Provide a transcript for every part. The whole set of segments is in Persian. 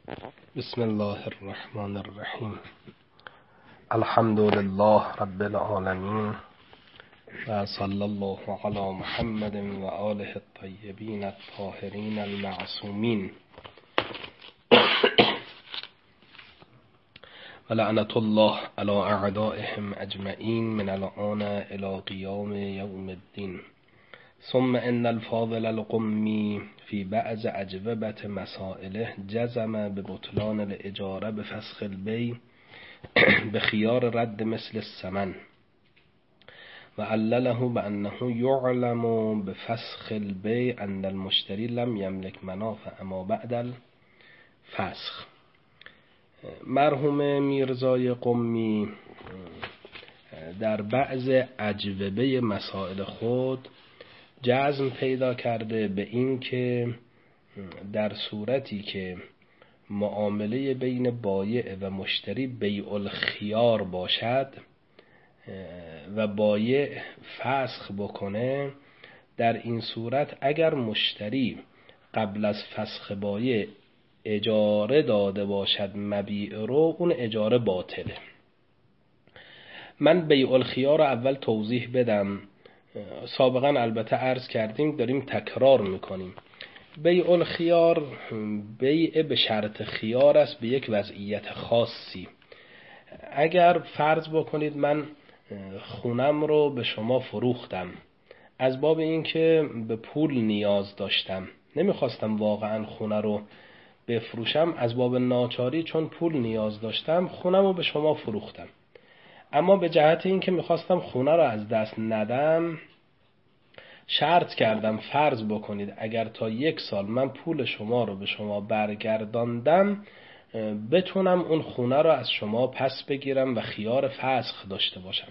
بسم الله الرحمن الرحیم. الحمد لله رب العالمین و صلی الله علی محمد و آله الطیبین الطاهرین المعصومین و لعنت الله علی اعدائهم اجمعین من الآن الی قیام یوم الدین. ثم ان الفاضل القمی فی بعض اجوبة مسائله جزم ببطلان الاجاره بفسخ البیع بخیار رد مثل الثمن و علله بانه یعلم بفسخ البیع ان المشتری لم یملک منافع ما بعد الفسخ. مرحوم میرزای قمی در بعض اجوبه مسائل خود جزم پیدا کرده به این که در صورتی که معامله بین بایع و مشتری بیع الخیار باشد و بایع فسخ بکنه، در این صورت اگر مشتری قبل از فسخ بایع اجاره داده باشد مبیع رو، اون اجاره باطله. من بیع الخیار رو اول توضیح بدم. سابقا البته عرض کردیم، داریم تکرار میکنیم. بیع الخیار بیع به شرط خیار است به یک وضعیت خاصی. اگر فرض بکنید من خونم رو به شما فروختم از باب این که به پول نیاز داشتم، نمیخواستم واقعا خونه رو بفروشم، از باب ناچاری چون پول نیاز داشتم خونم رو به شما فروختم، اما به جهت این که میخواستم خونه رو از دست ندم شرط کردم فرض بکنید اگر تا 1 سال من پول شما رو به شما برگرداندم بتونم اون خونه رو از شما پس بگیرم و خیار فسخ داشته باشم.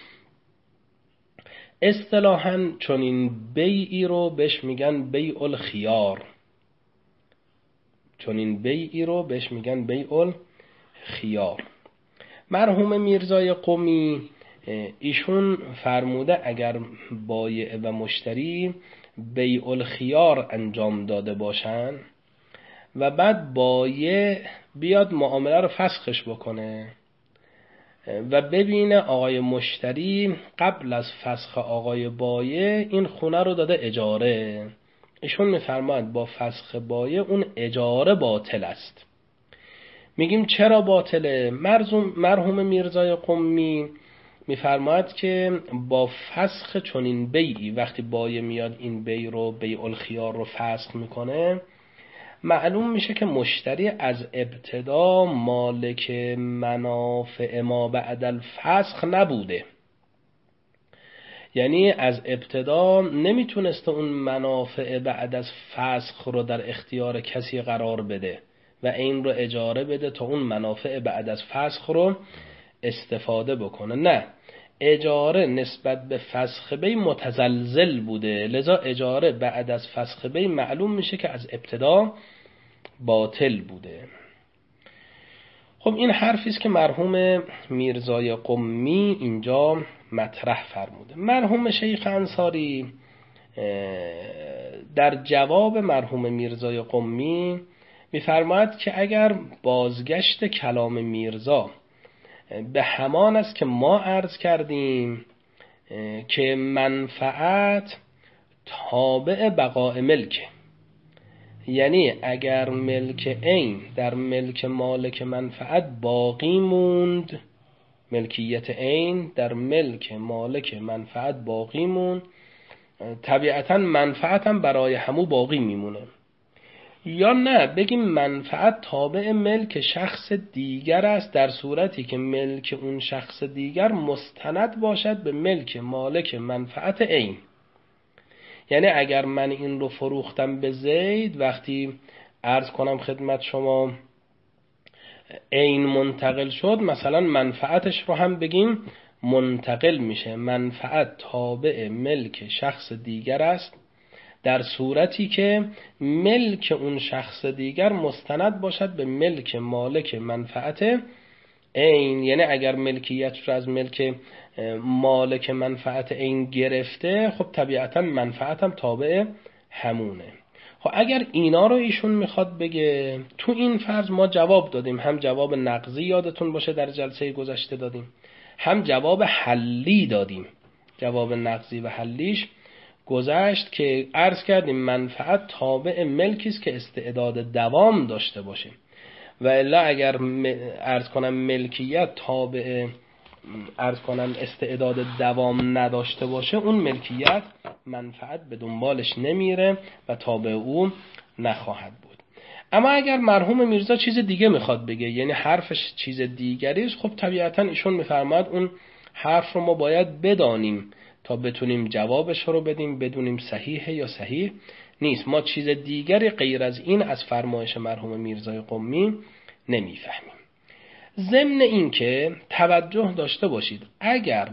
اصطلاحاً چنین بیعی رو بهش میگن بیع الخیار. چنین بیعی رو بهش میگن بیع الخیار. مرحوم میرزای قمی ایشون فرموده اگر بایع و مشتری بیع الخیار انجام داده باشن و بعد بایع بیاد معامله رو فسخش بکنه و ببینه آقای مشتری قبل از فسخ آقای بایع این خونه رو داده اجاره، ایشون میفرماید با فسخ بایع اون اجاره باطل است. میگیم چرا باطله؟ مرحوم میرزای قمی میفرماید که با فسخ چنین بیعی وقتی بایع میاد این بیع رو بیع الخیار رو فسخ میکنه، معلوم میشه که مشتری از ابتدا مالک منافع ما بعد الفسخ نبوده. یعنی از ابتدا نمیتونسته اون منافع بعد از فسخ رو در اختیار کسی قرار بده و این رو اجاره بده تا اون منافع بعد از فسخ رو استفاده بکنه. نه، اجاره نسبت به فسخ بی متزلزل بوده، لذا اجاره بعد از فسخ بی معلوم میشه که از ابتدا باطل بوده. خب این حرفی است که مرحوم میرزای قمی اینجا مطرح فرموده. مرحوم شیخ انصاری در جواب مرحوم میرزای قمی میفرماید که اگر بازگشت کلام میرزا به همان است که ما عرض کردیم که منفعت تابع بقاء ملک، یعنی اگر ملک عین در ملک مالک منفعت باقی موند، ملکیت عین در ملک مالک منفعت باقی موند، طبیعتا منفعت هم برای همو باقی میمونه. یا نه بگیم منفعت تابع ملک شخص دیگر است در صورتی که ملک اون شخص دیگر مستند باشد به ملک مالک منفعت عین. یعنی اگر من این رو فروختم به زید، وقتی عرض کنم خدمت شما عین منتقل شد، مثلا منفعتش رو هم بگیم منتقل میشه. منفعت تابع ملک شخص دیگر است در صورتی که ملک اون شخص دیگر مستند باشد به ملک مالک منفعت عین. یعنی اگر ملکیت رو از ملک مالک منفعت عین گرفته، خب طبیعتا منفعت هم تابع همونه. خب اگر اینا رو ایشون میخواد بگه، تو این فرض ما جواب دادیم، هم جواب نقضی یادتون باشه در جلسه گذشته دادیم، هم جواب حلی دادیم. جواب نقضی و حلیش گذشت که عرض کردیم منفعت تابع ملکی است که استعداد دوام داشته باشه، و الا اگر عرض کنم ملکیت تابع استعداد دوام نداشته باشه، اون ملکیت منفعت به دنبالش نمیره و تابع او نخواهد بود. اما اگر مرحوم میرزا چیز دیگه میخواد بگه، یعنی حرفش چیز دیگری است، خب طبیعتا ایشون میفرماد اون حرف رو ما باید بدانیم تا بتونیم جوابش رو بدیم، بدونیم صحیحه یا صحیح نیست. ما چیز دیگری غیر از این از فرمایش مرحوم میرزای قمی نمیفهمیم. ضمن این که توجه داشته باشید، اگر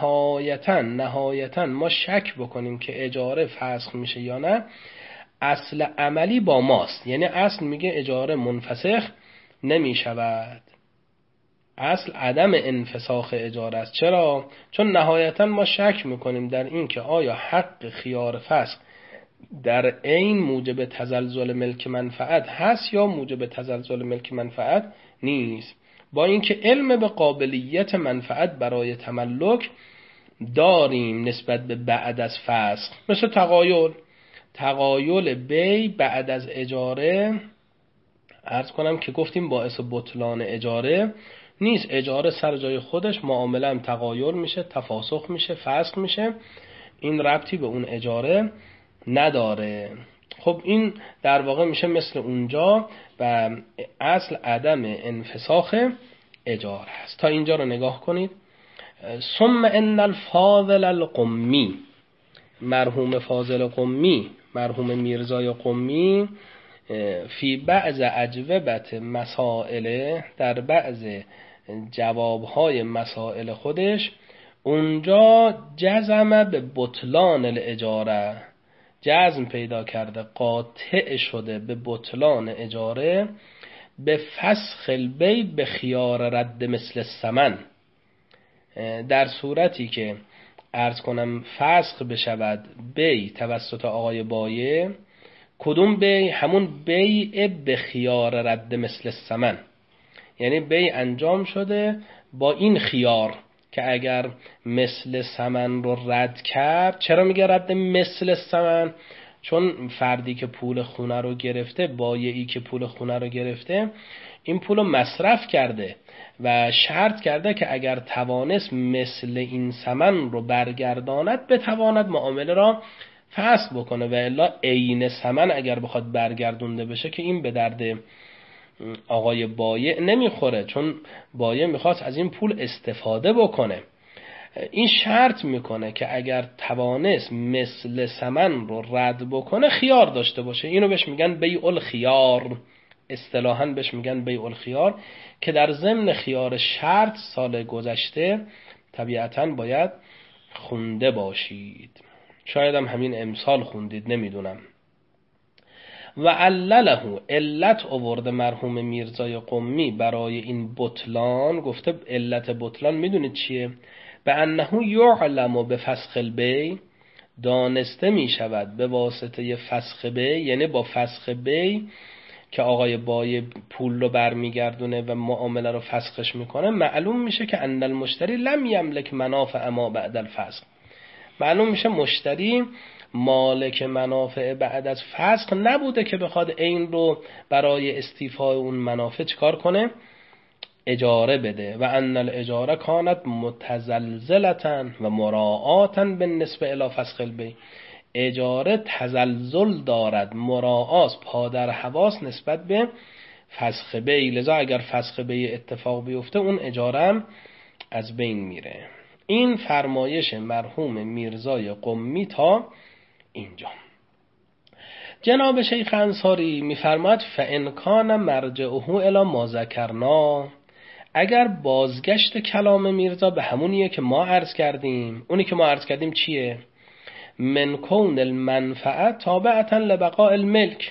نهایتاً ما شک بکنیم که اجاره فسخ میشه یا نه، اصل عملی با ماست. یعنی اصل میگه اجاره منفسخ نمیشود، اصل عدم انفساخ اجاره است. چرا؟ چون نهایتاً ما شک میکنیم در این که آیا حق خیار فسخ در عین موجب تزلزل ملک منفعت هست یا موجب تزلزل ملک منفعت نیست. با اینکه علم به قابلیت منفعت برای تملک داریم نسبت به بعد از فسخ، مثل تقایل بی بعد از اجاره، عرض کنم که گفتیم باعث بطلان اجاره نیست. اجاره سر جای خودش، معامله هم تقایل میشه، تفاسخ میشه، فسخ میشه، این ربطی به اون اجاره نداره. خب این در واقع میشه مثل اونجا و اصل عدم انفساخ اجاره است. تا اینجا رو نگاه کنید. ثم ان الفاضل القمی، مرحوم فاضل قمی، مرحوم میرزای قمی، فی بعض اجوبت مسائل، در بعض جوابهای مسائل خودش، اونجا جزم به بطلان الاجاره، جزم پیدا کرده، قاطع شده به بطلان اجاره، به فسخ البی به خیار رد مثل الثمن، در صورتی که عرض کنم فسخ بشود بی توسط آقای بایع. کدوم بی؟ همون بیع به خیار رد مثل الثمن، یعنی بیع انجام شده با این خیار که اگر مثل ثمن رو رد کرد. چرا میگه رد مثل ثمن؟ چون فردی که پول خونه رو گرفته، بایعی که پول خونه رو گرفته، این پول رو مصرف کرده و شرط کرده که اگر توانست مثل این ثمن رو برگرداند، بتواند معامله را فسخ بکنه، و الا عین ثمن اگر بخواد برگردونده بشه که این به درد آقای بایع نمیخوره، چون بایع میخواست از این پول استفاده بکنه. این شرط میکنه که اگر توانست مثل ثمن رو رد بکنه خیار داشته باشه. اینو بهش میگن بیع الخیار، اصطلاحاً بهش میگن بیع الخیار، که در ضمن خیار شرط سال گذشته طبیعتاً باید خونده باشید. شاید هم همین امسال خوندید، نمیدونم. و علله، علت آورده مرحوم میرزای قمی برای این بطلان، گفته علت بطلان میدونید چیه؟ به انه یعلم به فسخ البی، دانسته می شود به واسطه فسخ بی، یعنی با فسخ بی که آقای بایع پول رو برمیگردونه و معامله رو فسخش میکنه، معلوم میشه که ان المشتری لم یملک منافع ما بعد الفسخ، معلوم میشه مشتری مالک منافع بعد از فسخ نبوده که بخواد این رو برای استیفای اون منافع چکار کنه؟ اجاره بده. و ان الاجاره کانت متزلزلة و مراعاتا بالنسبه الی فسخ البیع، اجاره تزلزل دارد، مراعاست، پادر حواس نسبت به فسخ بیع، لذا اگر فسخ بیع اتفاق بیفته اون اجاره هم از بین میره. این فرمایش مرحوم میرزای قمی تا اینجا. جناب شیخ انصاری میفرماد فان کان مرجعه الی ما ذکرنا، اگر بازگشت کلام میرزا به همونیه که ما عرض کردیم، اونی که ما عرض کردیم چیه؟ من کون المنفعت تابعتا لبقاء الملک،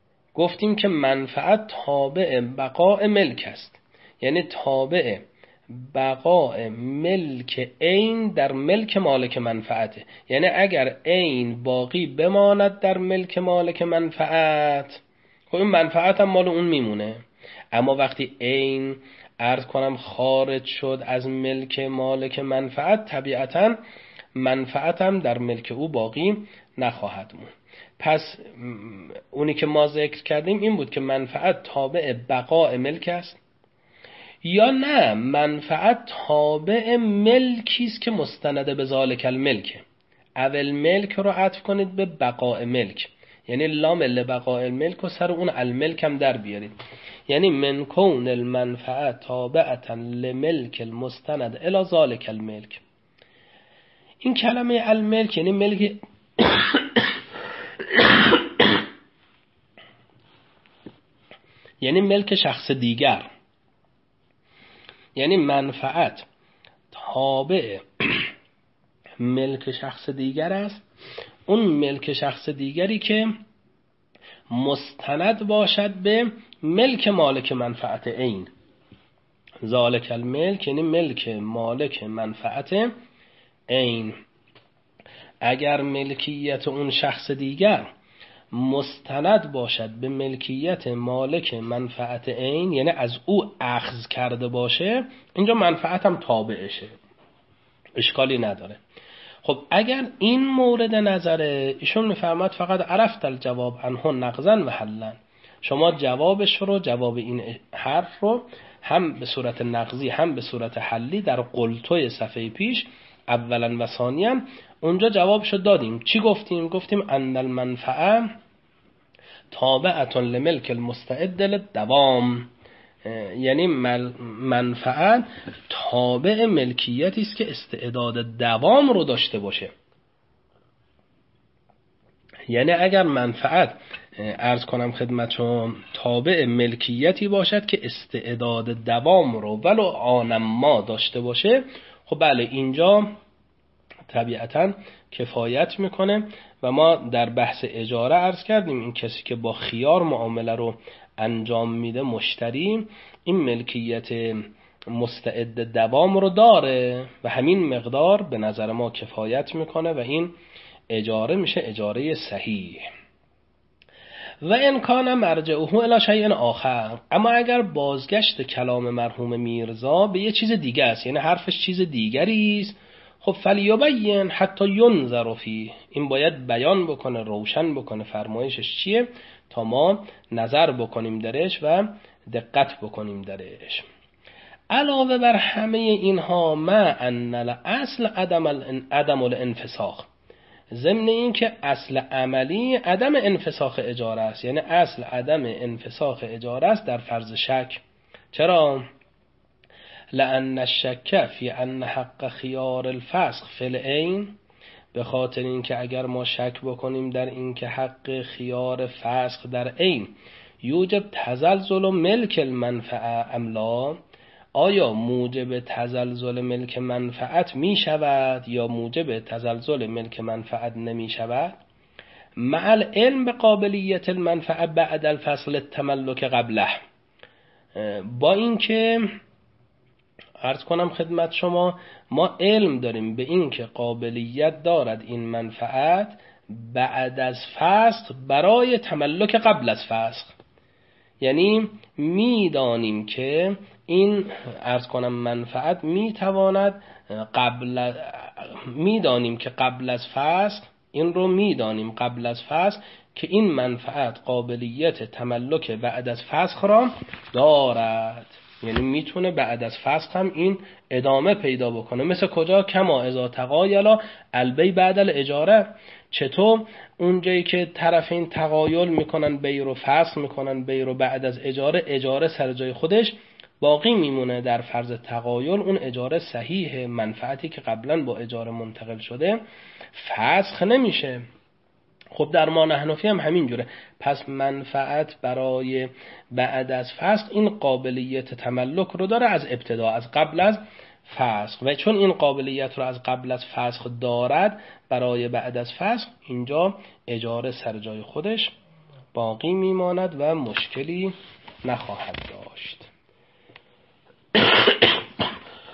گفتیم که منفعت تابع بقاء ملک است، یعنی تابع بقاء ملک عین در ملک مالک منفعته. یعنی اگر عین باقی بماند در ملک مالک منفعت، خب این منفعت هم مال اون میمونه. اما وقتی عین عرض کنم خارج شد از ملک مالک منفعت، طبیعتاً منفعت هم در ملک او باقی نخواهد مون. پس اونی که ما ذکر کردیم این بود که منفعت تابع بقاء ملک است، یا نه منفعت تابع ملکی است که مستند به ذالک الملک. اول ملک رو عطف کنید به بقاء ملک، یعنی لام لبقاء الملک و سر اون الملک هم در بیارید. یعنی من کون المنفعت تابعتا لملک المستند الی ذالک الملک. این کلمه الملک یعنی ملک یعنی ملک شخص دیگر. یعنی منفعت تابع ملک شخص دیگر است، اون ملک شخص دیگری که مستند باشد به ملک مالک منفعت عین. ذالک الملک یعنی ملک مالک منفعت عین. اگر ملکیت اون شخص دیگر مستند باشد به ملکیت مالک منفعت عین، یعنی از او اخذ کرده باشه، اینجا منفعت هم تابعشه، اشکالی نداره. خب اگر این مورد نظره، ایشون میفرماد فقط عرفت الجواب عنه نقضا و حلا، شما جوابش رو، جواب این حرف رو هم به صورت نقضی هم به صورت حلی در قلتوی صفحه پیش اولا و ثانیا اونجا جوابشو دادیم. چی گفتیم؟ گفتیم ان المنفعه تابعه لملک المستعد للدوام، یعنی منفعت تابع ملکیتی است که استعداد دوام رو داشته باشه. یعنی اگر منفعت عرض کنم خدمتشون تابع ملکیتی باشد که استعداد دوام رو ولو آنما داشته باشه، خب بله اینجا طبیعتاً کفایت میکنه. و ما در بحث اجاره عرض کردیم این کسی که با خیار معامله رو انجام میده، مشتری، این ملکیت مستعد دوام رو داره و همین مقدار به نظر ما کفایت میکنه و این اجاره میشه اجاره صحیح. و ان کان مرجعه الی شیء آخر، اما اگر بازگشت کلام مرحوم میرزا به یه چیز دیگه است، یعنی حرفش چیز دیگری است، خب فلیبین حتی ینظر فیه، این باید بیان بکنه، روشن بکنه فرمایشش چیه تا ما نظر بکنیم درش و دقت بکنیم درش. علاوه بر همه اینها ما ان الاصل عدم الانفساخ، ضمن این که اصل عملی عدم انفساخ اجاره است، یعنی اصل عدم انفساخ اجاره است در فرض شک. چرا؟ لأن الشک فی ان حق خیار الفسخ فی العین، به خاطر این که اگر ما شک بکنیم در این که حق خیار فسخ در عین یوجب تزلزل ملک المنفعه ام لا، آیا موجب تزلزل ملک منفعت می شود یا موجب تزلزل ملک منفعت نمی شود؟ مع العلم به قابلیت المنفعه بعد الفصل التملک قبله، با اینکه عرض کنم خدمت شما ما علم داریم به این که قابلیت دارد این منفعت بعد از فسخ برای تملک قبل از فسخ، یعنی میدانیم که این عرض کنم منفعت میتواند میدانیم که قبل از فسخ، این رو میدانیم قبل از فسخ که این منفعت قابلیت تملک بعد از فسخ را دارد، یعنی میتونه بعد از فسخ هم این ادامه پیدا بکنه. مثل کجا؟ کما اذا تقایلا البی بعد الاجاره، چطور اونجایی که طرفین تقایل میکنن بی رو فسخ میکنن، بی رو بعد از اجاره، اجاره سر جای خودش باقی میمونه در فرض تقایل، اون اجاره صحیح، منفعتی که قبلا با اجاره منتقل شده فسخ نمیشه. خب در ما نحنفی هم همین جوره. پس منفعت برای بعد از فسخ این قابلیت تملک رو داره از ابتدا، از قبل از فسخ، و چون این قابلیت رو از قبل از فسخ دارد برای بعد از فسخ، اینجا اجاره سر جای خودش باقی میماند و مشکلی نخواهد داشت.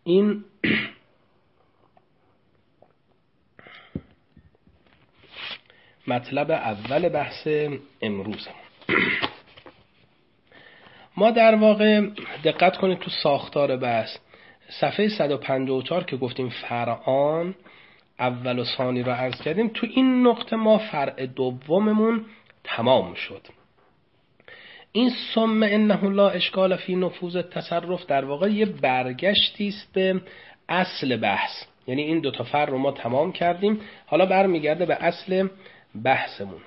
این مطلب اول بحث امروز. ما در واقع دقت کنید تو ساختار بحث صفحه 154 که گفتیم فرعان اول و ثانی رو عرض کردیم، تو این نقطه ما فرع دوممون تمام شد. این ثم انه لا اشکال فی نفوذ التصرف در واقع یه برگشتی است به اصل بحث، یعنی این دوتا فرع رو ما تمام کردیم، حالا برمیگرده به اصل بحثمون.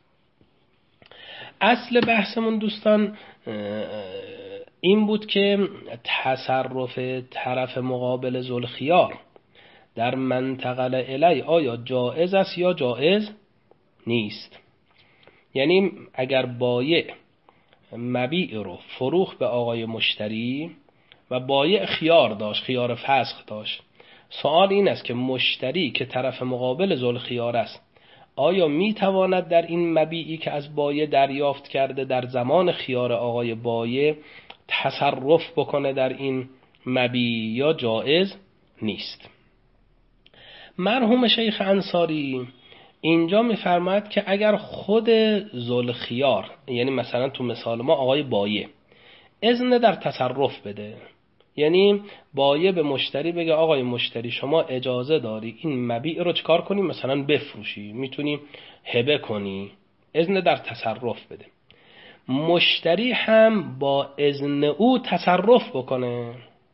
اصل بحثمون دوستان این بود که تصرف طرف مقابل ذوالخیار در منتقل الی آیا جائز است یا جائز نیست. یعنی اگر بایع مبیع رو فروخت به آقای مشتری و بایع خیار داشت، خیار فسخ داشت، سوال این است که مشتری که طرف مقابل ذوالخیار است آیا میتواند در این مبیعی که از بایع دریافت کرده در زمان خیار آقای بایع تصرف بکنه در این مبیع یا جائز نیست. مرحوم شیخ انصاری اینجا میفرماید که اگر خود ذوالخیار، یعنی مثلا تو مثال ما آقای بایع، اذن در تصرف بده، یعنی بایع به مشتری بگه آقای مشتری شما اجازه داری این مبیع رو چکار کنی، مثلا بفروشی، میتونی هبه کنی، اذن در تصرف بده، مشتری هم با اذن او تصرف بکنه،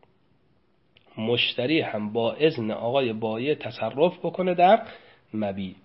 مشتری هم با اذن آقای بایع تصرف بکنه در مبیع.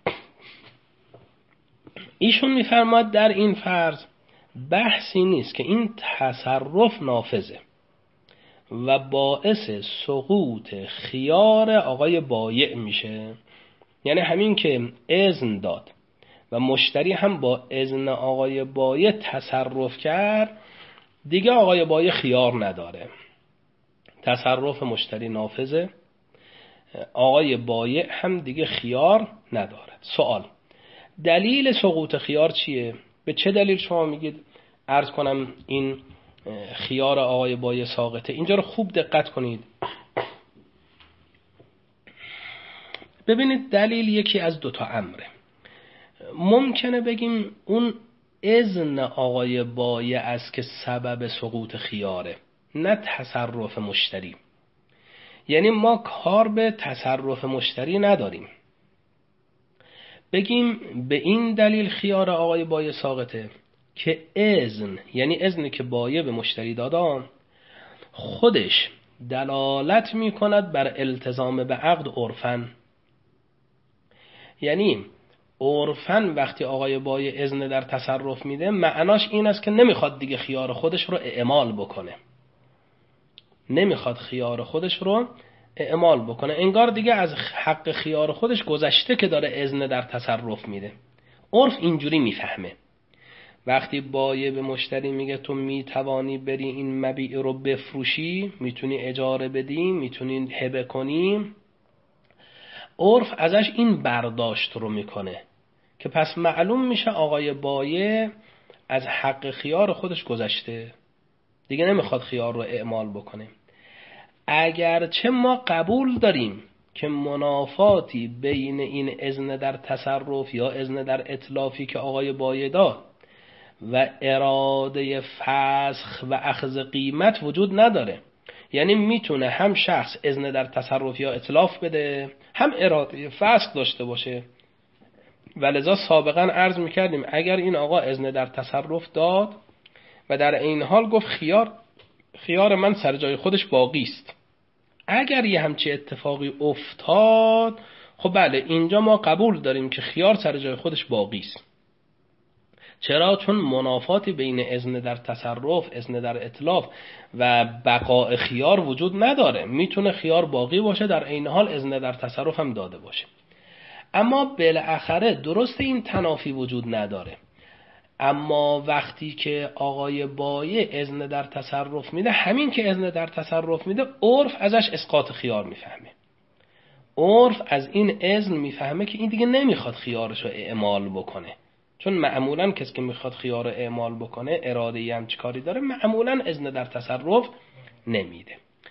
ایشون میفرماد در این فرض بحثی نیست که این تصرف نافذه و باعث سقوط خیار آقای بایع میشه، یعنی همین که اذن داد و مشتری هم با اذن آقای بایع تصرف کرد، دیگه آقای بایع خیار نداره، تصرف مشتری نافذه، آقای بایع هم دیگه خیار نداره. سوال دلیل سقوط خیار چیه؟ به چه دلیل شما میگید عرض کنم این خیار آقای بایع ساقطه؟ اینجا رو خوب دقت کنید. ببینید دلیل یکی از دوتا امره. ممکنه بگیم اون اذن آقای بایع است که سبب سقوط خیاره، نه تصرف مشتری. یعنی ما کار به تصرف مشتری نداریم، بگیم به این دلیل خیار آقای بایع ساقطه که اذن، یعنی اذنی که بایع به مشتری دادان، خودش دلالت می کند بر التزام به عقد عرفاً. یعنی عرفاً وقتی آقای بایع اذن در تصرف میده، معناش این است که نمیخواد دیگه خیار خودش رو اعمال بکنه، نمیخواد خیار خودش رو اعمال بکنه، انگار دیگه از حق خیار خودش گذشته که داره اذن در تصرف میده. عرف اینجوری میفهمه. وقتی بایع به مشتری میگه تو میتوانی بری این مبیع رو بفروشی، میتونی اجاره بدی، میتونی هبه کنی، عرف ازش این برداشت رو میکنه که پس معلوم میشه آقای بایع از حق خیار خودش گذشته، دیگه نمیخواد خیار رو اعمال بکنه. اگرچه ما قبول داریم که منافاتی بین این اذن در تصرف یا اذن در اتلافی که آقای بایع داد و اراده فسخ و اخذ قیمت وجود نداره، یعنی میتونه هم شخص اذن در تصرف یا اتلاف بده، هم اراده فسخ داشته باشه. ولذا سابقا عرض میکردیم اگر این آقا اذن در تصرف داد و در این حال گفت خیار من سر جای خودش باقی است، اگر یه همچی اتفاقی افتاد، خب بله اینجا ما قبول داریم که خیار سر جای خودش باقی است. چرا؟ چون منافاتی بین اذن در تصرف، اذن در اتلاف و بقاء خیار وجود نداره، میتونه خیار باقی باشه در این حال اذن در تصرف هم داده باشه. اما بالاخره درست این تنافی وجود نداره، اما وقتی که آقای بایع اذن در تصرف میده، همین که اذن در تصرف میده عرف ازش اسقاط خیار میفهمه، عرف از این اذن میفهمه که این دیگه نمیخواد خیارشو اعمال بکنه، چون معمولا کسی که میخواد خیار رو اعمال بکنه اراده‌ای هم چیکاری داره، معمولا اذن در تصرف نمیده.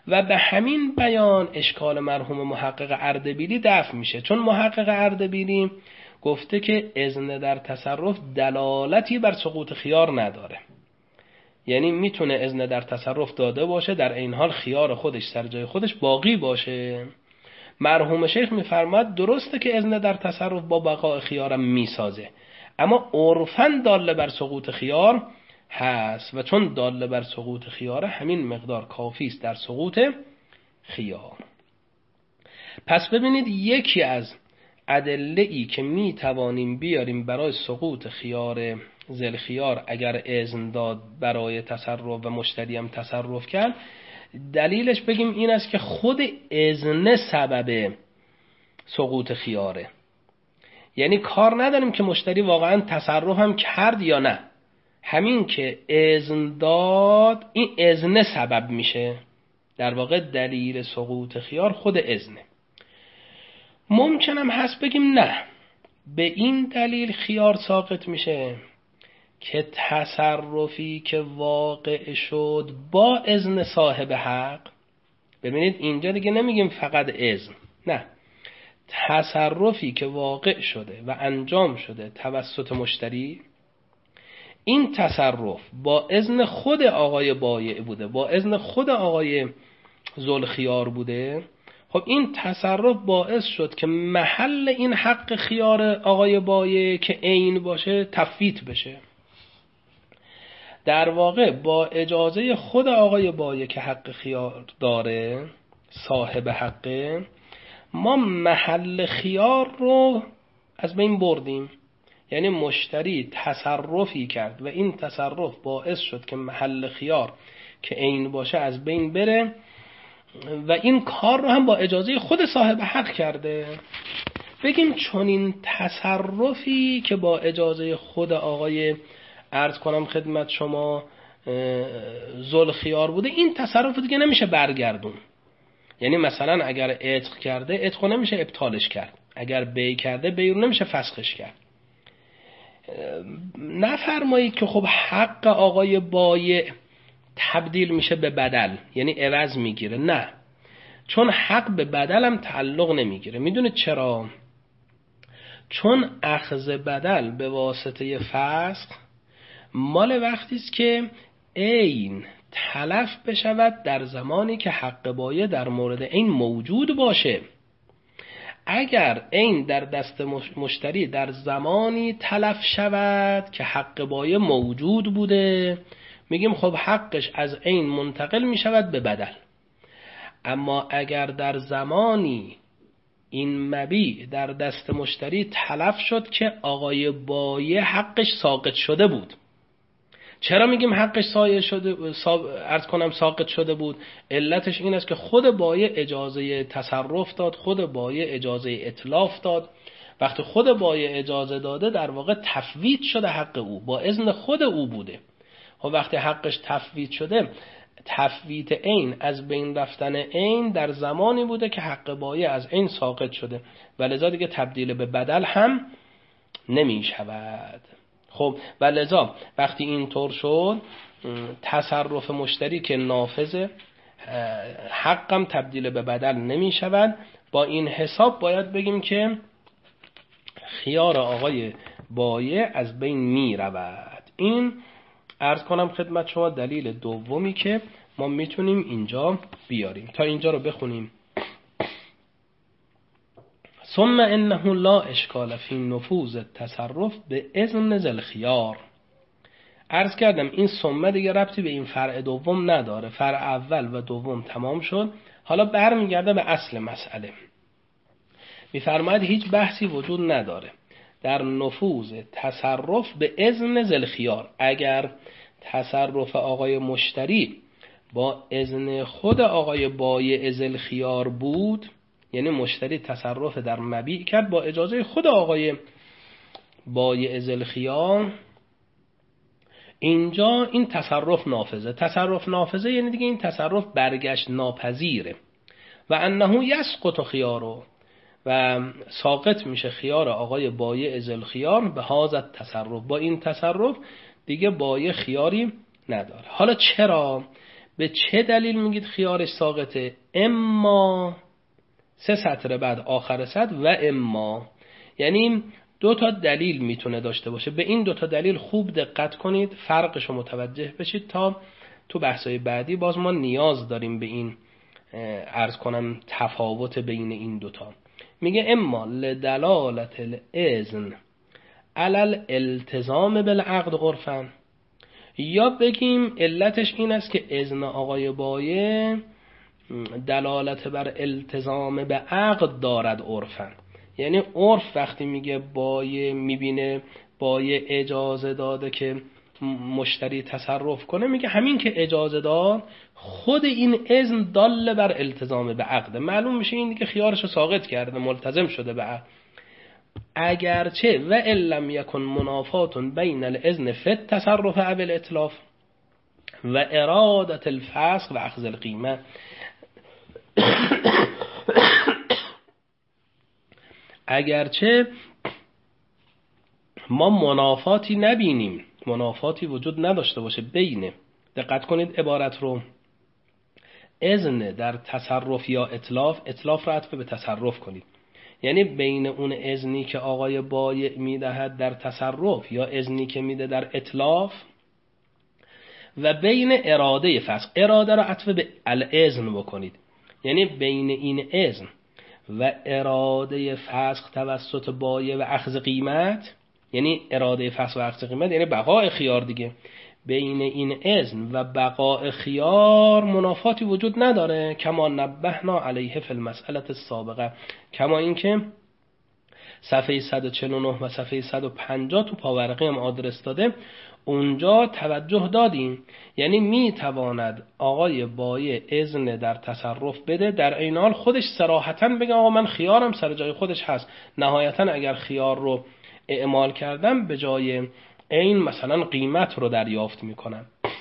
و به همین بیان اشکال مرحوم محقق اردبیلی دفع میشه، چون محقق اردبیلی گفته که اذن در تصرف دلالتی بر سقوط خیار نداره، یعنی میتونه اذن در تصرف داده باشه در این حال خیار خودش سر جای خودش باقی باشه. مرحوم شیخ میفرماد درسته که اذن در تصرف با بقاء خیارم میسازه، اما عرفاً داله بر سقوط خیار هست و چون داله بر سقوط خیاره همین مقدار کافی است در سقوط خیار. پس ببینید یکی از ادله‌ای که می توانیم بیاریم برای سقوط خیار ذوالخیار اگر اذن داد برای تصرف و مشتری هم تصرف کرد، دلیلش بگیم این است که خود اذن سبب سقوط خیاره، یعنی کار نداریم که مشتری واقعا تصرف هم کرد یا نه، همین که اذن داد این اذن سبب میشه، در واقع دلیل سقوط خیار خود اذنه. ممکنم هست بگیم نه، به این دلیل خیار ساقط میشه که تصرفی که واقع شد با اذن صاحب حق. ببینید اینجا دیگه نمیگیم فقط اذن، نه، تصرفی که واقع شده و انجام شده توسط مشتری، این تصرف با اذن خود آقای بایع بوده، با اذن خود آقای ذوالخیار بوده. خب این تصرف باعث شد که محل این حق خیار آقای بایع که عین باشه تفویت بشه. در واقع با اجازه خود آقای بایع که حق خیار داره، صاحب حقه، ما محل خیار رو از بین بردیم، یعنی مشتری تصرفی کرد و این تصرف باعث شد که محل خیار که عین باشه از بین بره و این کار رو هم با اجازه خود صاحب حق کرده. بگیم چون این تصرفی که با اجازه خود آقای عرض کنم خدمت شما ذوالخیار بوده، این تصرف دیگه نمیشه برگردون، یعنی مثلا اگر عتق کرده عتق نمیشه ابطالش کرد، اگر بیع کرده بیع رو نمیشه فسخش کرد. نفرمایید که خب حق آقای بایع تبدیل میشه به بدل، یعنی عوض میگیره، نه، چون حق به بدل هم تعلق نمیگیره. میدونید چرا؟ چون اخذ بدل به واسطه فسخ مال وقتی است که عین تلف بشود در زمانی که حق بایع در مورد عین موجود باشه. اگر عین در دست مشتری در زمانی تلف شود که حق بایع موجود بوده، میگیم خب حقش از عین منتقل میشود به بدل. اما اگر در زمانی این مبیع در دست مشتری تلف شد که آقای بایع حقش ساقط شده بود. چرا میگیم حقش ساقط شده بود؟ علتش این است که خود بایع اجازه تصرف داد، خود بایع اجازه اتلاف داد. وقتی خود بایع اجازه داده در واقع تفویت شده حق او، با اذن خود او بوده. و وقتی حقش تفویت شده، تفویت عین از بین رفتن عین در زمانی بوده که حق بایع از عین ساقط شده و لذا دیگه تبدیل به بدل هم نمی شود. خب و لذا وقتی اینطور شد، تصرف مشتری که نافذه، حقم تبدیل به بدل نمی شود. با این حساب باید بگیم که خیار آقای بایع از بین می رود. این عرض کنم خدمت شما دلیل دومی که ما میتونیم اینجا بیاریم. تا اینجا رو بخونیم. ثم انه لا اشکال فی نفوذ التصرف به اذن ذوالخیار. عرض کردم این ثم دیگه ربطی به این فرع دوم نداره، فرع اول و دوم تمام شد. حالا برمیگرده به اصل مسئله. میفرماید هیچ بحثی وجود نداره در نفوذ تصرف به اذن ذوالخیار. اگر تصرف آقای مشتری با اذن خود آقای بایع ذوالخیار بود، یعنی مشتری تصرف در مبیع کرد با اجازه خود آقای بایع ذوالخیار، اینجا این تصرف نافذه. تصرف نافذه یعنی دیگه این تصرف برگشت ناپذیره. و انه یسقط خیارو، و ساقط میشه خیار آقای بایع ذوالخیار به هذا تصرف. با این تصرف دیگه بایع خیاری نداره. حالا چرا؟ به چه دلیل میگید خیارش ساقطه؟ اما 3 سطر بعد آخر سطر و اما، یعنی 2 تا دلیل میتونه داشته باشه. به این 2 تا دلیل خوب دقت کنید، فرقش رو متوجه بشید تا تو بحث‌های بعدی باز ما نیاز داریم به این عرض کنم تفاوت بین این 2 تا. میگه اما لدلالت الاذن علی الالتزام بالعقد عرفا، یا بگیم علتش این است که اذن آقای بایه دلالت بر التزام به عقد دارد عرفا. یعنی عرف وقتی میگه بایه میبینه بایه اجازه داده که مشتری تصرف کنه، میگه همین که اجازه داد خود این اذن دال بر التزام به عقد، معلوم میشه این دیگه خیارش رو ساقط کرده، ملتزم شده به عقد. اگرچه و ان لم یکن منافات بین الاذن فی التصرف او الاتلاف و اراده الفسخ و اخذ القیمه، اگرچه ما منافاتی نبینیم، منافاتی وجود نداشته باشه بین، دقت کنید عبارت رو، اذن در تصرف یا اتلاف، اتلاف را عطف به تصرف کنید، یعنی بین اون اذنی که آقای بایع میدهد در تصرف یا اذنی که میده در اتلاف و بین اراده فسخ، اراده را عطف به الاذن بکنید، یعنی بین این اذن و اراده فسخ توسط بایع و اخذ قیمت، یعنی اراده فسخ و اخذ قیمت یعنی بقاء خیار دیگه، بین این اذن و بقاء خیار منافاتی وجود نداره، کما نبهنا علیه فی المسئله السابقه، کما اینکه صفحه 149 و صفحه 150 تو پاورقی هم آدرس داده، اونجا توجه دادیم. یعنی می تواند آقای بایع اذن در تصرف بده، در این حال خودش صراحتاً بگه آقا من خیارم سر جای خودش هست، نهایتاً اگر خیار رو اعمال کردم به جای این مثلا قیمت رو دریافت میکنم.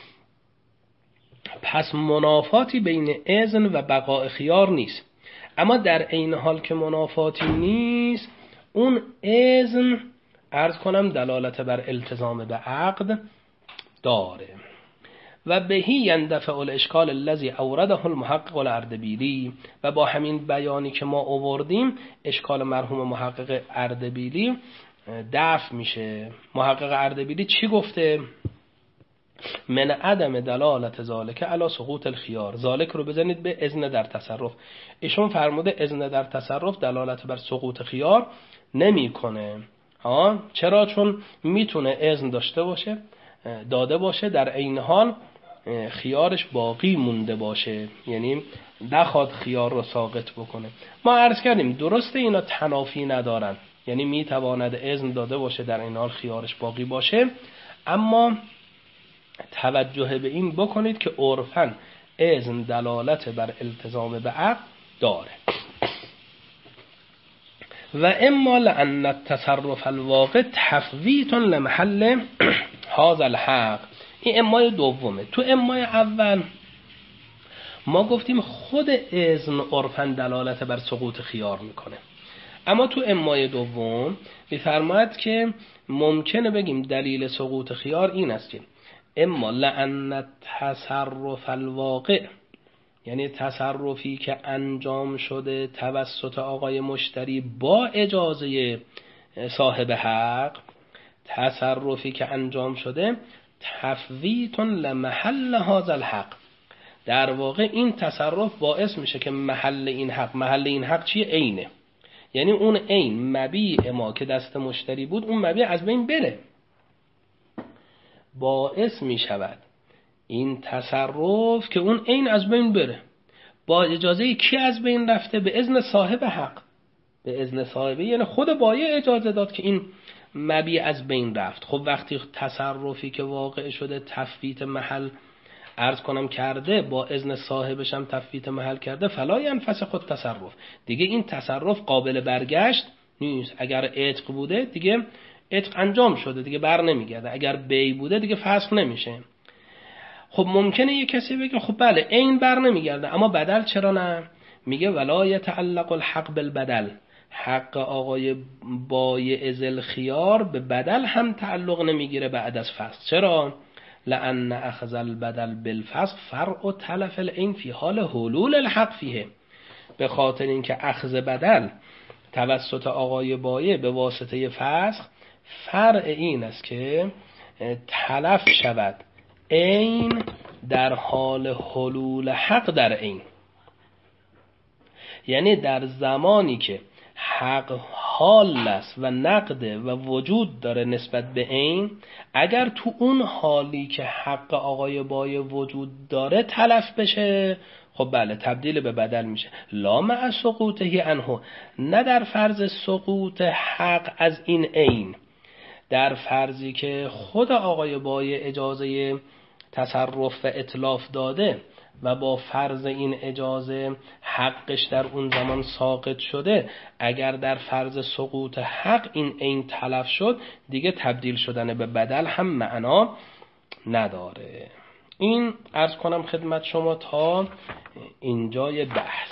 پس منافاتی بین اذن و بقاء خیار نیست. اما در این حال که منافاتی نیست، اون اذن عرض کنم دلالت بر التزام به عقد داره. و بهی یندفع الاشکال الذی اورده المحقق الاردبیلی، و با همین بیانی که ما آوردیم اشکال مرحوم محقق اردبیلی دفع میشه. محقق اردبیلی چی گفته؟ من عدم دلالت ذالک علی سقوط الخیار، ذالک رو بزنید به اذن در تصرف. ایشون فرموده اذن در تصرف دلالت بر سقوط خیار نمیکنه. چرا؟ چون میتونه اذن داده باشه در این حال خیارش باقی مونده باشه، یعنی نخواد خیار رو ساقط بکنه. ما عرض کردیم درسته اینا تنافی ندارن، یعنی میتواند اذن داده باشه در این حال خیارش باقی باشه، اما توجه به این بکنید که عرفاً اذن دلالت بر التزام به عقد داره. و اما لأن التصرف الواقع تفویت لمحل هذا الحق، این امای دومه. تو امای اول ما گفتیم خود اذن عرفاً دلالت بر سقوط خیار میکنه، اما تو امای دوم میفرماید که ممکنه بگیم دلیل سقوط خیار این است که اما لأن التصرف الواقع، یعنی تصرفی که انجام شده توسط آقای مشتری با اجازه صاحب حق، تصرفی که انجام شده تفویت لمحل هذا الحق، در واقع این تصرف باعث میشه که محل این حق چیه؟ عینه، یعنی اون عین مبیع ما که دست مشتری بود اون مبیع از بین بره، باعث میشود این تصرف که اون عین از بین بره. با اجازه کی از بین رفته؟ به اذن صاحب حق، به اذن صاحب، یعنی خود بایع اجازه داد که این مبیع از بین رفت. خب وقتی تصرفی که واقع شده تفویت محل عرض کنم کرده، با اذن صاحبش هم تفویت محل کرده، فلا ینفسخ خود تصرف، دیگه این تصرف قابل برگشت نیست. اگر عتق بوده دیگه عتق انجام شده دیگه بر نمیگرده، اگر بیع بوده دیگه فسخ نمیشه. خب ممکنه یه کسی بگه خب بله این بر نمیگرده اما بدل چرا نه؟ میگه ولا یتعلق الحق بالبدل، حق آقای بایع ذل خیار به بدل هم تعلق نمیگیره بعد از فسخ. چرا؟ لأن اخذ البدل بالفسخ فرع تلف العین فی حال حلول الحق فیه. به خاطر اینکه اخذ بدل توسط آقای بایع به واسطه فسخ فرع این است که تلف شود عین در حال حلول حق در عین. یعنی در زمانی که حق حال است و نقده و وجود داره نسبت به عین، اگر تو اون حالی که حق آقای بایع وجود داره تلف بشه، خب بله تبدیل به بدل میشه. لا مع سقوطه عنه، نه در فرض سقوط حق از این عین، در فرضی که خود آقای بایع اجازه تصرف و اتلاف داده و با فرض این اجازه حقش در اون زمان ساقط شده، اگر در فرض سقوط حق این عین تلف شد دیگه تبدیل شدن به بدل هم معنا نداره. این عرض کنم خدمت شما تا اینجای بحث.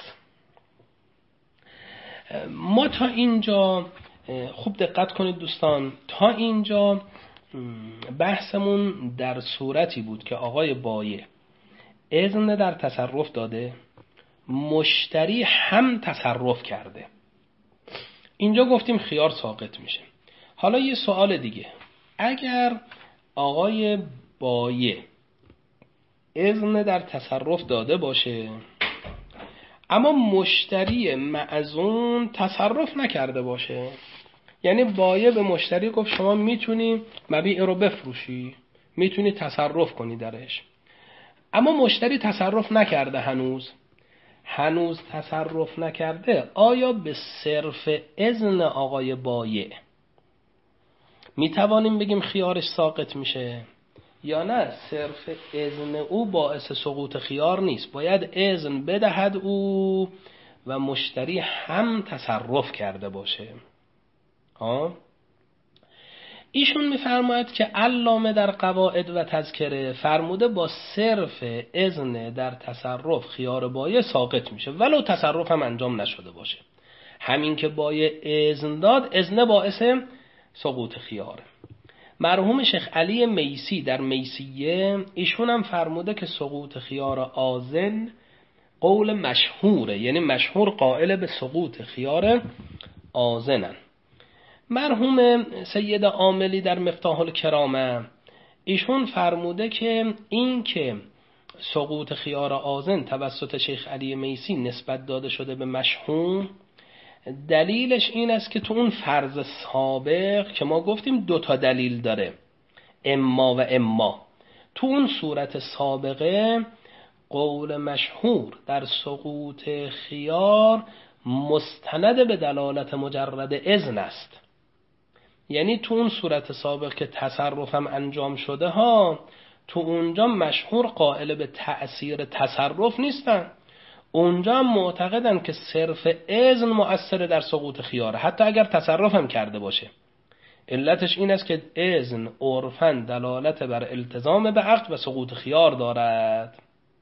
ما تا اینجا خوب دقت کنید دوستان، تا اینجا بحثمون در صورتی بود که آقای بایع اذن در تصرف داده، مشتری هم تصرف کرده. اینجا گفتیم خیار ساقط میشه. حالا یه سوال دیگه، اگر آقای بایع اذن در تصرف داده باشه اما مشتری معزون تصرف نکرده باشه، یعنی بایع به مشتری گفت شما میتونی مبیع رو بفروشی، میتونی تصرف کنی درش، اما مشتری تصرف نکرده، هنوز تصرف نکرده، آیا به صرف اذن آقای بایع میتوانیم بگیم خیارش ساقط میشه یا نه؟ صرف اذن او باعث سقوط خیار نیست، باید اذن بدهد او و مشتری هم تصرف کرده باشه. ایشون میفرماید که علامه در قواعد و تذکره فرموده با صرف اذن در تصرف خیار بایع ساقط میشه ولو تصرف هم انجام نشده باشه. همین که بایع اذن داد، اذن باعث سقوط خیاره. مرحوم شیخ علی میسی در میسیه ایشون هم فرموده که سقوط خیار آذن قول مشهوره، یعنی مشهور قائل به سقوط خیار آذنن. مرحوم سید عاملی در مفتاح الکرامه ایشون فرموده که این که سقوط خیار آذن توسط شیخ علی میسی نسبت داده شده به مشهور، دلیلش این است که تو اون فرض سابق که ما گفتیم 2 دلیل داره، اما و اما، تو اون صورت سابقه قول مشهور در سقوط خیار مستند به دلالت مجرد اذن است. یعنی تو اون صورت سابق که تصرف هم انجام شده ها، تو اونجا مشهور قائل به تأثیر تصرف نیستن، اونجا هم معتقدن که صرف اذن مؤثر در سقوط خیاره حتی اگر تصرف هم کرده باشه. علتش این است که اذن عرفاً دلالت بر التزام به عقد و سقوط خیار دارد.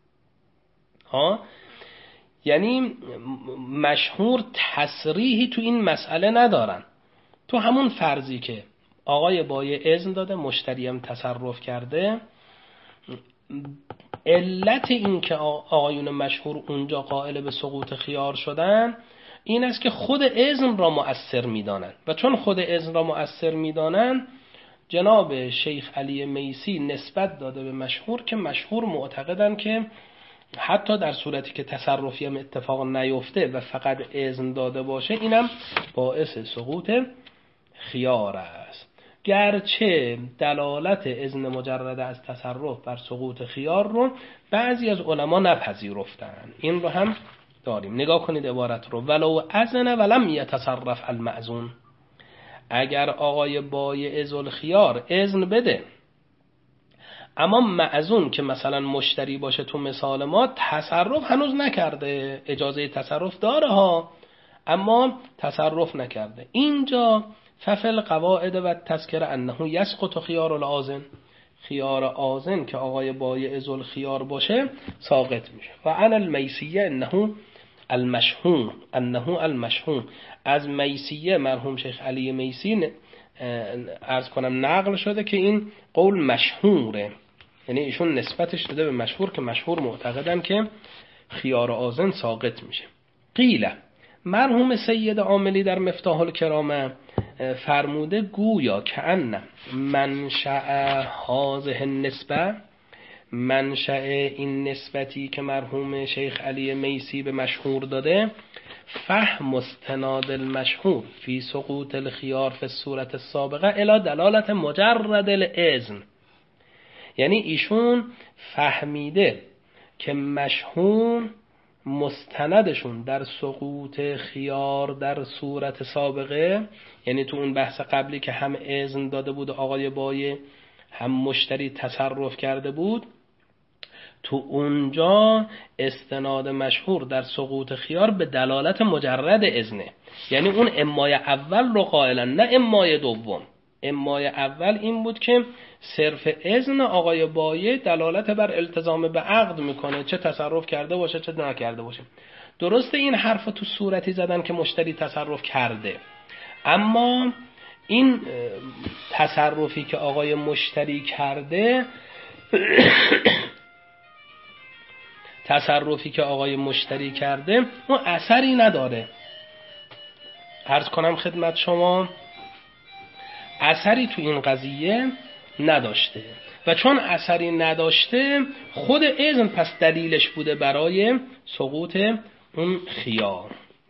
یعنی مشهور تصریحی تو این مسئله ندارن. تو همون فرضی که آقای بایع اذن داده، مشتری هم تصرف کرده، علت این که آقایون مشهور اونجا قائل به سقوط خیار شدن این است که خود اذن را مؤثر میدانند و چون خود اذن را مؤثر میدانند جناب شیخ علی میسی نسبت داده به مشهور که مشهور معتقدن که حتی در صورتی که تصرفی هم اتفاق نیفته و فقط اذن داده باشه اینم باعث سقوط خیار است. گرچه دلالت اذن مجرد از تصرف بر سقوط خیار رو بعضی از علما نپذیرفتن، این رو هم داریم. نگاه کنید عبارت رو، ولو اذن ولم یتصرف المأذون، اگر آقای بایع ذوالخیار اذن بده اما مأذون که مثلا مشتری باشه تو مثال ما تصرف هنوز نکرده، اجازه تصرف داره ها اما تصرف نکرده، اینجا ففل قواعد و تذکر انه یسقط خیار الآذن، خیار آذن که آقای بایع ذوالخیار باشه ساقط میشه. و عن المیسیه انه المشهور از میسیه مرحوم شیخ علی میسی عرض کنم نقل شده که این قول مشهوره، یعنی ایشون نسبتش داده به مشهور که مشهور معتقدن که خیار آذن ساقط میشه. قیله مرحوم سید عاملی در مفتاح الکرامه فرموده گویا که ان منشأ هذه النسبه، منشأ این نسبتی که مرحوم شیخ علی میسی به مشهور داده، فهم استناد المشهور فی سقوط الخیار فی الصورت السابقه الی دلالت مجرد الاذن. یعنی ایشون فهمیده که مشهور مستندشون در سقوط خیار در صورت سابقه، یعنی تو اون بحث قبلی که هم اذن داده بود آقای بایه هم مشتری تصرف کرده بود، تو اونجا استناد مشهور در سقوط خیار به دلالت مجرد اذنه. یعنی اون امای اول رو قائلا، نه امای دوم. امای اول این بود که صرف اذن آقای بایه دلالت بر التزام به عقد میکنه، چه تصرف کرده باشه چه نکرده باشه. درسته این حرف تو صورتی زدن که مشتری تصرف کرده، اما این تصرفی که آقای مشتری کرده اون اثری نداره. عرض کنم خدمت شما اثری تو این قضیه نداشته، و چون اثری نداشته خود اذن پس دلیلش بوده برای سقوط اون خیار.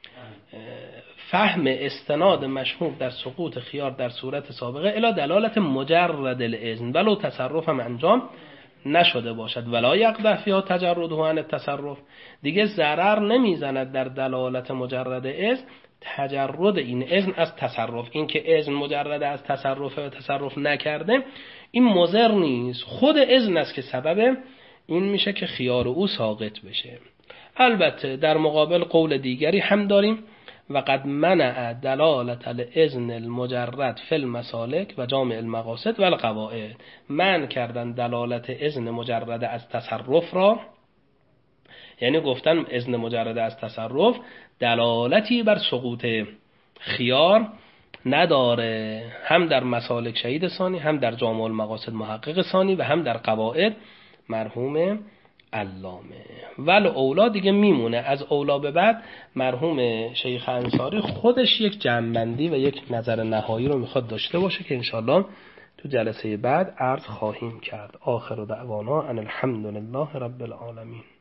فهم استناد مشهور در سقوط خیار در صورت سابقه الی دلالت مجرد الاذن ولو تصرف هم انجام نشده باشد، ولا یقدح فیها تجرده عن التصرف. دیگه ضرر نمیزند در دلالت مجرد اذن تجرد این اذن از تصرف. این که اذن مجرد از تصرف و تصرف نکرده این مضر نیست، خود اذن است که سبب این میشه که خیار او ساقط بشه. البته در مقابل قول دیگری هم داریم و قد منع دلالت الاذن المجرد فی المسالک و جامع المقاصد و القواعد. من کردن دلالت اذن مجرد از تصرف را، یعنی گفتن اذن مجرد از تصرف دلالتی بر سقوط خیار نداره، هم در مسالک شهید ثانی، هم در جامع المقاصد محقق ثانی و هم در قواعد مرحوم علامه. ول اولا دیگه میمونه، از اولا به بعد مرحوم شیخ انصاری خودش یک جمع‌بندی و یک نظر نهایی رو میخواد داشته باشه که انشاءالله تو جلسه بعد عرض خواهیم کرد. آخر دعوانا ان الحمد لله رب العالمین.